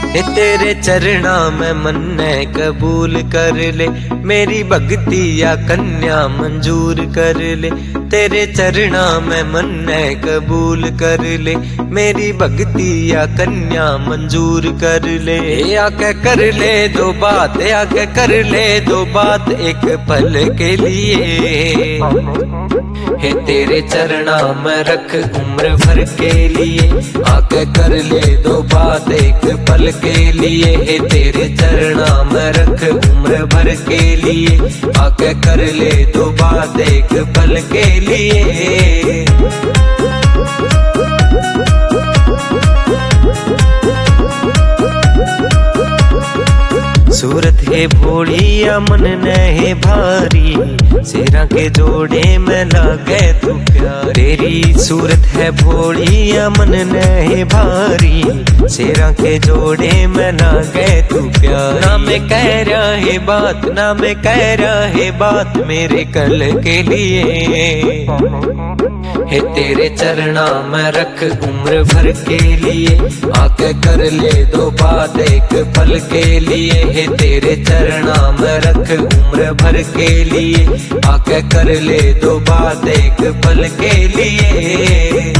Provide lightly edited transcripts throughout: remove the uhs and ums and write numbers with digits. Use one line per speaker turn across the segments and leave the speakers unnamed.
तेरे चरणा में मन्ने कबूल कर ले, मेरी भक्ति या कन्या मंजूर कर ले। तेरे चरणा में मन्ने कबूल कर ले, मेरी भक्ति या कन्या मंजूर कर ले। आके कर ले दो बात, आके कर ले दो बात एक पल के लिए। हे तेरे चरणा में रख उम्र भर के लिए, आके कर ले दो बात एक पल के लिए। हे तेरे चरणा में रख उम्र भर के लिए, आके कर ले दो बात एक पल के लिए। सूरत है भोली या मन न है भारी, शेरा के जोड़े में लागे तू प्यार। तेरी सूरत है भोली या मन न है भारी, शेरा के जोड़े में लागे तू प्यार। ना मैं कह रहा है बात, ना मैं कह रहा है बात मेरे कल के लिए। हे तेरे चरणा में रख उम्र भर के लिए, आके कर ले दो बात एक पल के लिए। हे तेरे चरणा में रख उम्र भर के लिए, आके कर ले दो बात एक पल के लिए।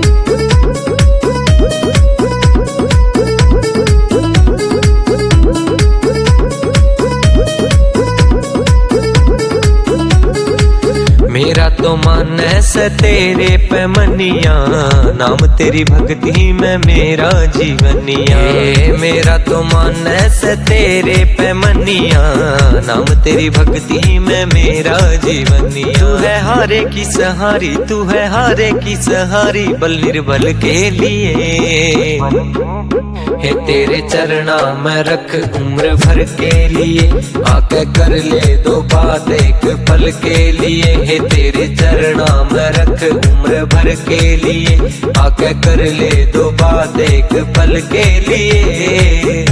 मेरा तो मन है तेरे पे मनिया, नाम तेरी भक्ति में मेरा जीवनिया। मेरा तो मन है तेरे पे मनिया, नाम तेरी भक्ति में मेरा जीवनिया। तू है हारे की सहारी, तू है हारे की सहारी बल निर्बल के लिए। हे तेरे चरणा में रख उम्र भर के लिए, आके कर ले दो बात एक पल के लिए। हे तेरे चरणा में रख उम्र भर के लिए, आके कर ले दो बात एक पल के लिए।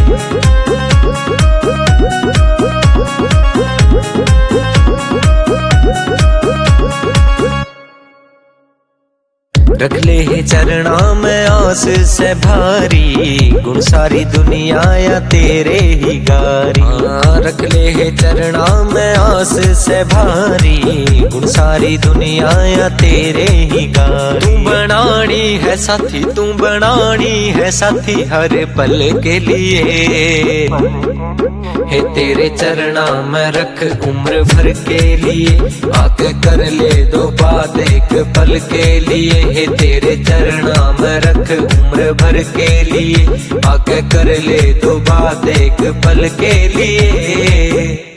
रख ले है चरणा में आस से भारी, गुण सारी दुनिया या तेरे ही गारी। रख ले है चरणा में आस से भारी, गुण सारी दुनिया या तेरे ही गारी। तू बनानी है साथी, तू बनानी है साथी हर पल के लिए। हे तेरे चरणा में रख उम्र भर के लिए, आके कर ले दो बात एक पल के लिए। हे तेरे चरणा में रख उम्र भर के लिए, आके कर ले दो बात एक पल के लिए।